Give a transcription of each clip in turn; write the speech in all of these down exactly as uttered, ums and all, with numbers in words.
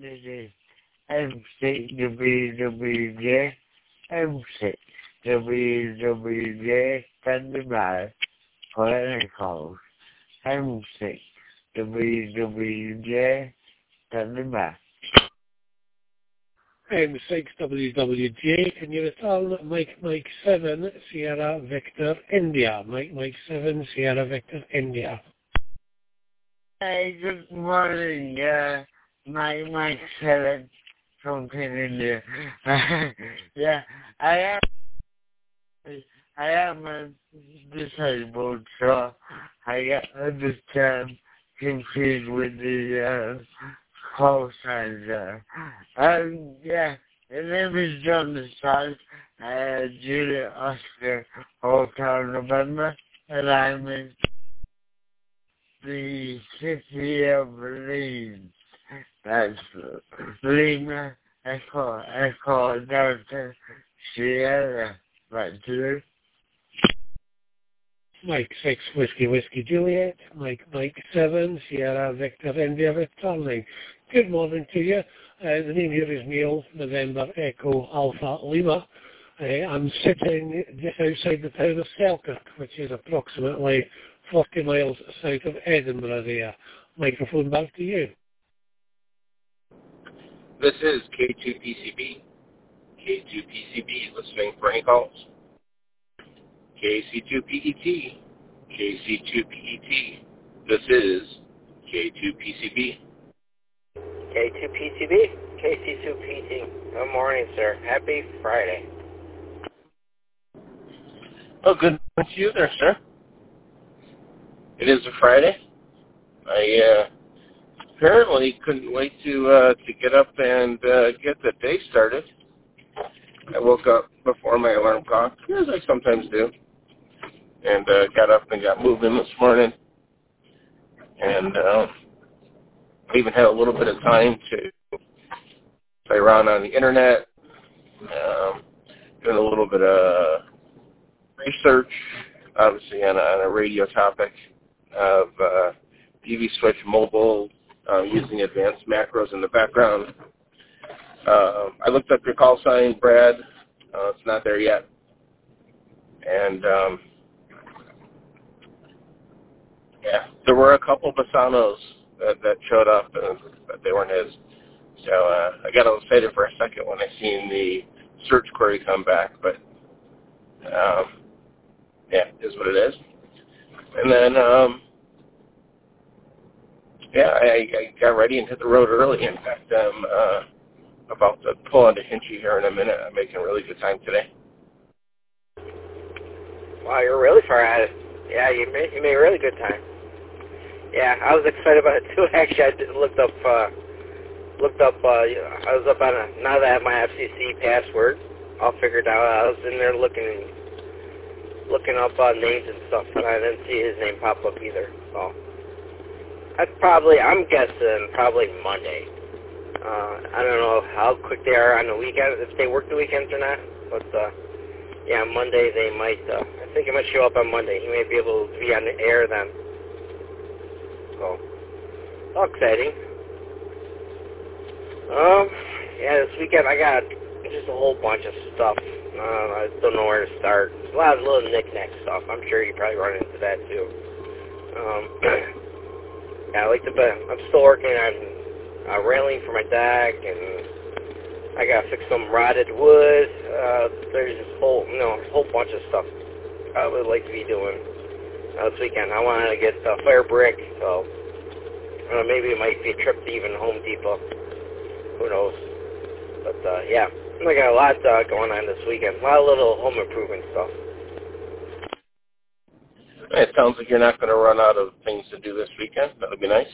this is M six W W J, M six W W J, standing by for any calls. M six W W J, standing by. M six W W J, can you return Mike Mike seven Sierra Victor India? Mike Mike seven Sierra Victor India. Hey, good morning, uh, Mike Mike seven from India. Yeah, I am, I am uh, disabled, so I get this time confused with the uh, call signs there. Um, yeah, the name is John Desai, uh, Julia Oscar, Hotel November, and I'm in the city of Leeds. That's Lima, Echo, Echo, Delta, Sierra, right here. Mike six Whiskey Whiskey Juliet, Mike Mike seven Sierra Victor India returning. Good morning to you. Uh, the name here is Neil, November Echo Alpha Lima. Uh, I'm sitting just outside the town of Selkirk, which is approximately forty miles south of Edinburgh there. Microphone back to you. This is K two P C B. K two P C B listening for any calls. K C two P E T. K C two P E T. This is K two P C B. K two P C B, K C two P T. Good morning, sir. Happy Friday. Oh, good morning to you there, sir. It is a Friday. I uh, apparently couldn't wait to uh, to get up and uh, get the day started. I woke up before my alarm clock, as I sometimes do, and uh, got up and got moving this morning. And uh, I even had a little bit of time to play around on the internet, um, doing a little bit of research, obviously on a, on a radio topic of uh, D V Switch Mobile, uh, using advanced macros in the background. Uh, I looked up your call sign, Brad. Uh, it's not there yet. And, um, yeah, there were a couple Basanos that, that showed up, uh, but they weren't his. So uh, I got excited for a second when I seen the search query come back. But, um, yeah, it is what it is. And then, um, yeah, I, I got ready and hit the road early. In fact, I'm uh, about to pull into Hinchy here in a minute. I'm making really good time today. Wow, you're really far at it. Yeah, you made, you made a really good time. Yeah, I was excited about it too. Actually, I did, looked up, uh, looked up, uh, I was up on a, now that I have my F C C password all figured out, I was in there looking, looking up uh, names and stuff, and I didn't see his name pop up either, so. That's probably, I'm guessing, probably Monday. Uh, I don't know how quick they are on the weekend, if they work the weekends or not, but, uh, yeah, Monday they might, uh, I think it might show up on Monday. He may be able to be on the air then. So, all exciting. Um, yeah, this weekend I got just a whole bunch of stuff. Uh, I don't know where to start. A lot of little knick-knack stuff. I'm sure you probably run into that too. Um, yeah, I like to, I'm still working on a railing for my deck, and I gotta fix some rotted wood. Uh, there's this whole, you know, whole bunch of stuff I would like to be doing uh, this weekend. I want to get uh, fire brick, so uh, maybe it might be a trip to even Home Depot. Who knows? But uh, yeah, I got a lot uh, going on this weekend. A lot of little home improvement stuff. It sounds like you're not going to run out of things to do this weekend. That would be nice.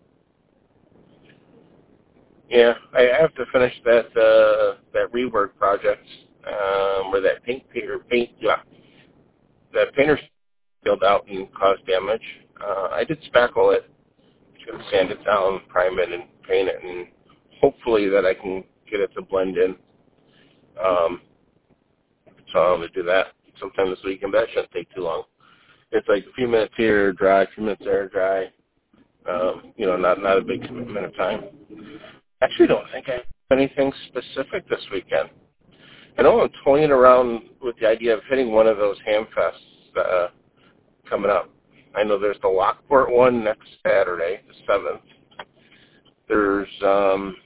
Yeah, I have to finish that uh, that rework project um, where that paint painter paint yeah, that painter peeled out and caused damage. Uh, I did spackle it, to sand it down, prime it, and paint it, and hopefully that I can get it to blend in. Um, so I'm going to do that sometime this weekend, but that shouldn't take too long. It's like a few minutes here, dry, a few minutes there, dry. Um, you know, not not a big commitment of time. actually don't think I have anything specific this weekend. I know I'm toying around with the idea of hitting one of those ham fests uh, coming up. I know there's the Lockport one next Saturday, the seventh. There's, um,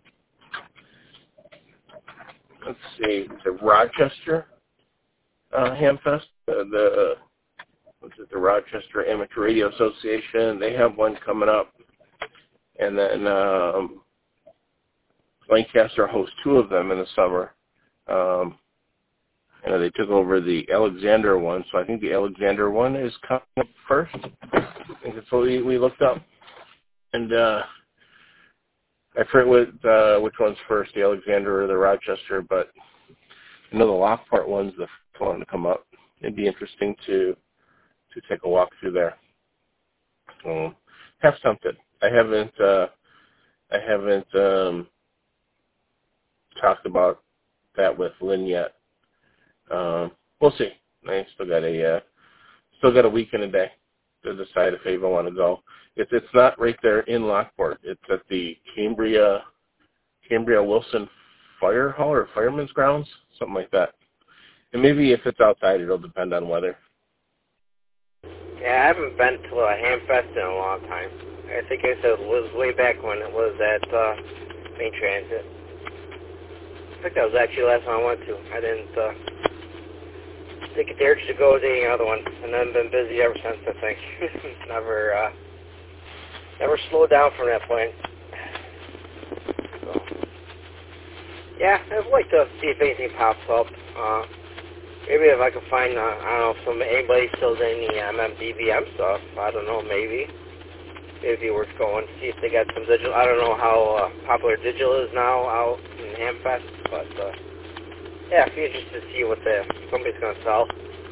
let's see, the Rochester uh, Ham Fest, uh, the, what's it, the Rochester Amateur Radio Association. They have one coming up. And then um, Lancaster hosts two of them in the summer. Um, and they took over the Alexander one, so I think the Alexander one is coming up first. I think that's what we, we looked up. And uh, I forget what, uh, which one's first, the Alexander or the Rochester, but I know the Lockport one's the first one to come up. It'd be interesting to to take a walk through there. Um, have something. I haven't uh, I haven't um, talked about that with Lynn yet. Um, we'll see. I still got a uh, still got a week and a day to decide if I even want to go. It's it's not right there in Lockport. It's at the Cambria Cambria Wilson Fire Hall or Fireman's Grounds, something like that. And maybe if it's outside, it'll depend on weather. Yeah, I haven't been to a ham fest in a long time. I think I said it was way back when it was at uh, Main Transit. I think that was actually the last one I went to. I didn't uh, take a dare to go to any other one, and I've been busy ever since, I think. never, uh, never slowed down from that point. So, yeah, I'd like to see if anything pops up. Uh, maybe if I could find, uh, I don't know, if some, anybody still doing the M M D B M stuff. I don't know, maybe. Maybe it'd be worth going, see if they got some digital. I don't know how uh, popular digital is now out in Hamfest, but uh, yeah, I'd be interested to see what the, somebody's going to sell.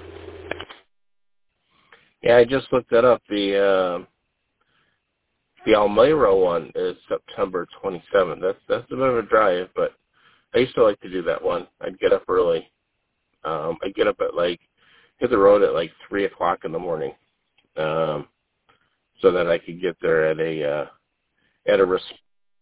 Yeah, I just looked that up. The uh, the Elmira one is September twenty-seventh. That's that's a bit of a drive, but I used to like to do that one. I'd get up early. Um, I'd get up at like hit the road at like three o'clock in the morning. Um, so that I could get there at a uh, at a res-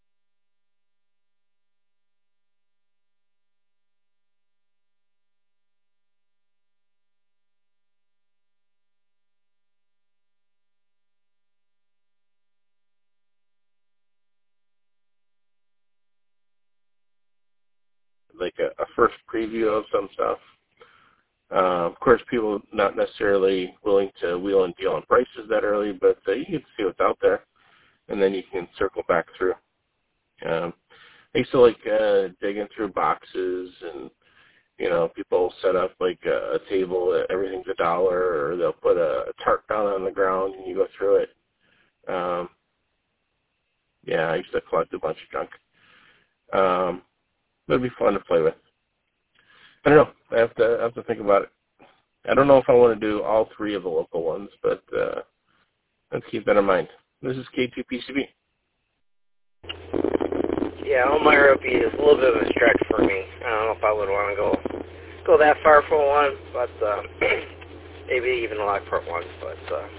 like a, a first preview of some stuff. Uh, of course, people not necessarily willing to wheel and deal on prices that early, but uh, you can see what's out there, and then you can circle back through. Um, I used to like uh, digging through boxes, and you know, people set up like a, a table, everything's a dollar, or they'll put a, a tarp down on the ground and you go through it. Um, yeah, I used to collect a bunch of junk. Um, it'd be fun to play with. I don't know. I have to I have to think about it. I don't know if I want to do all three of the local ones, but uh, let's keep that in mind. This is K two P C B. Yeah, Elmira would be a little bit of a stretch for me. I don't know if I would want to go go that far for one, but uh, maybe even a Lockport one. But uh,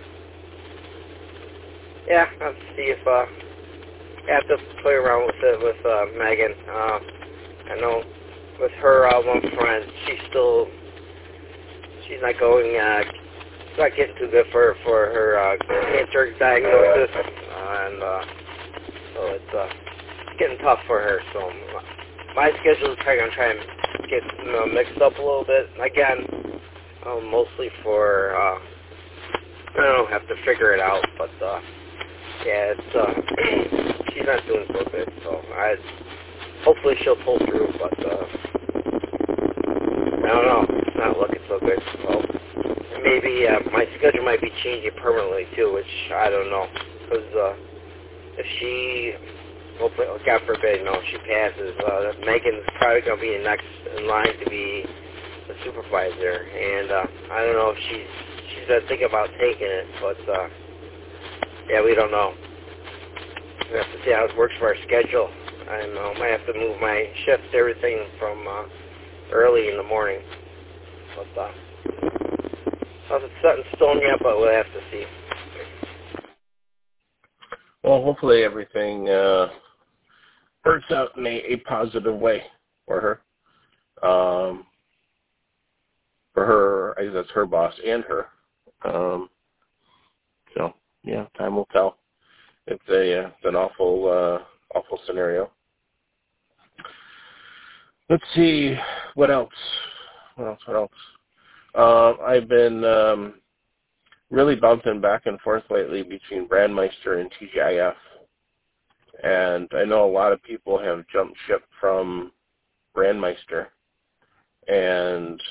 yeah, I'll see if uh, I have to play around with it with uh, Megan. Uh, I know with her uh, one friend, she's still she's not going. Uh, it's not getting too good for for her uh, cancer diagnosis, uh, and uh, so it's. Uh, getting tough for her, so my schedule is probably going to try and get you know, mixed up a little bit. Again, um, mostly for, uh, I don't know, have to figure it out, but, uh, yeah, it's, uh, she's not doing so good, so I, hopefully she'll pull through, but, uh, I don't know, it's not looking so good, so maybe, uh, my schedule might be changing permanently, too, which I don't know, because, uh, if she... Hopefully, God forbid, you know, if she passes, uh, Megan's probably going to be next in line to be the supervisor. And uh, I don't know if she's, she's been thinking about taking it, but, uh, yeah, we don't know. We have to see how it works for our schedule. I don't know. Might have to move my shifts, everything from uh, early in the morning. But, uh, nothing's set in stone yet, but we'll have to see. Well, hopefully everything... Uh works out in a, a positive way for her. Um, for her, I guess that's her boss and her. Um, so, yeah, time will tell. It's a uh, it's an awful uh, awful scenario. Let's see what else. What else? What else? Uh, I've been um, really bouncing back and forth lately between Brandmeister and T G I F, and I know a lot of people have jumped ship from Brandmeister, and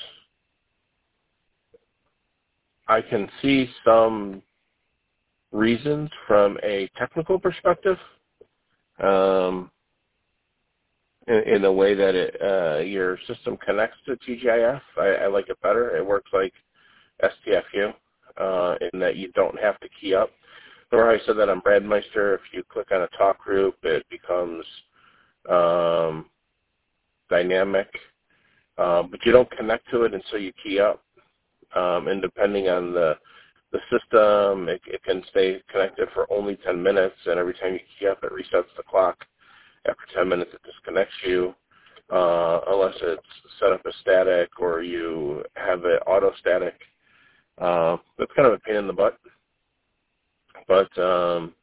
I can see some reasons from a technical perspective, um, in, in the way that it, uh, your system connects to T G I F. I, I like it better. It works like S T F U, uh, in that you don't have to key up. Remember how I said that on Brandmeister, if you click on a talk group, it becomes um, dynamic, uh, but you don't connect to it until you key up. Um, and depending on the the system, it, it can stay connected for only ten minutes, and every time you key up, it resets the clock. After ten minutes, it disconnects you, uh, unless it's set up as static or you have it auto-static. Uh, that's kind of a pain in the butt. But um,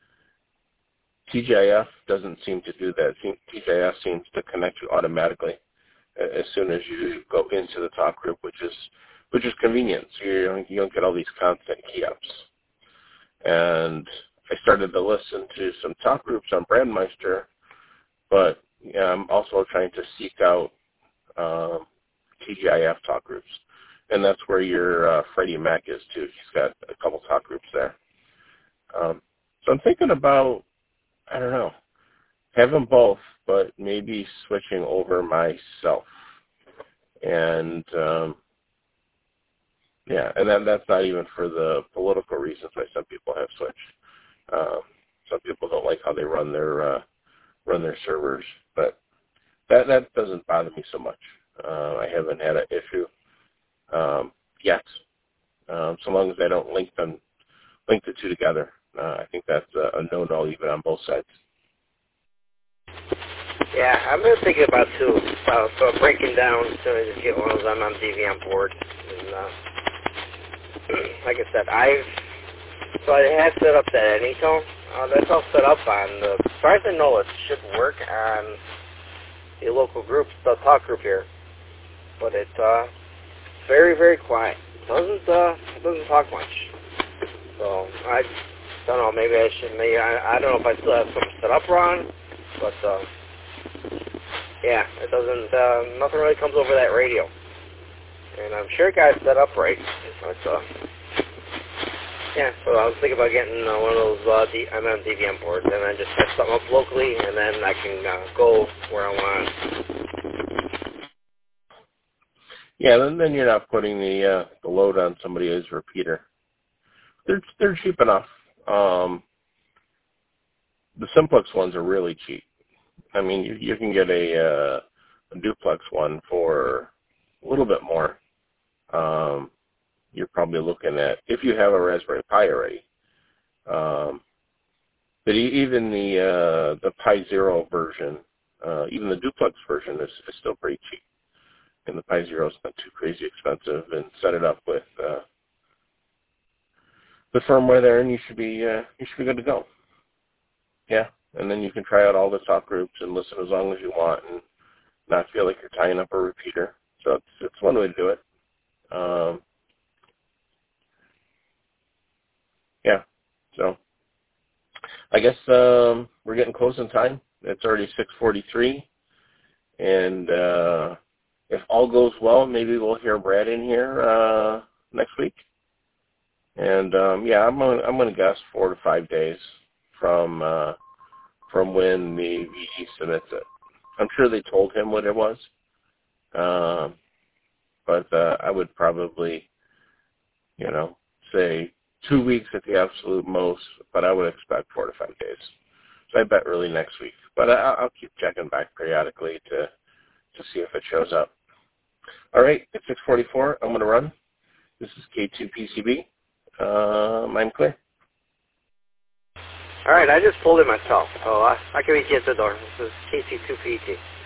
T G I F doesn't seem to do that. T G I F seems to connect you automatically as soon as you go into the talk group, which is which is convenient. So you don't, you don't get all these constant key ups. And I started to listen to some talk groups on Brandmeister, but yeah, I'm also trying to seek out um, T G I F talk groups, and that's where your uh, Freddie Mac is too. He's got a couple talk groups there. Um, so I'm thinking about, I don't know, having both, but maybe switching over myself. And um, yeah, and then that's not even for the political reasons why some people have switched. Um, some people don't like how they run their uh, run their servers, but that that doesn't bother me so much. Uh, I haven't had an issue um, yet, um, so long as I don't link them, link the two together. Uh, I think that's a, a no-no even on both sides. Yeah, I've been thinking about too, about so breaking down as soon as I just get one of those M M D V M boards. And uh, like I said, I've so I had set up that Anytone. Uh, that's all set up on the, as far as I know, it should work on the local group, the talk group here. But it's uh, very, very quiet. It doesn't uh, it doesn't talk much. So I don't know. Maybe I should. Maybe I, I don't know if I still have something set up wrong, but. Uh, Yeah, it doesn't, uh, nothing really comes over that radio. And I'm sure it got set up right. But, uh, yeah, so I was thinking about getting uh, one of those uh, D- M M D V M boards and then just set something up locally, and then I can uh, go where I want. Yeah, then, then you're not putting the uh, the load on somebody else's repeater. They're they're cheap enough. Um, the simplex ones are really cheap. I mean, you you can get a, uh, a duplex one for a little bit more. Um, you're probably looking at, if you have a Raspberry Pi already. Um, but even the uh, the Pi Zero version, uh, even the duplex version is, is still pretty cheap. And the Pi Zero is not too crazy expensive. And set it up with uh, the firmware there, and you should be uh, you should be good to go. Yeah. And then you can try out all the talk groups and listen as long as you want and not feel like you're tying up a repeater. So it's, it's one way to do it. Um, yeah. So I guess um, we're getting close in time. It's already six forty-three. And uh, if all goes well, maybe we'll hear Brad in here uh, next week. And, um, yeah, I'm going I'm gonna guess four to five days from uh, from when the V G submits it. I'm sure they told him what it was, um, but uh, I would probably, you know, say two weeks at the absolute most, but I would expect four to five days. So I bet really next week. But I, I'll keep checking back periodically to to see if it shows up. All right, it's six forty-four. I'm going to run. This is K two P C B. Um, I'm clear. All right, I just pulled it myself, so I, I can meet you at the door. This is K C two P E T.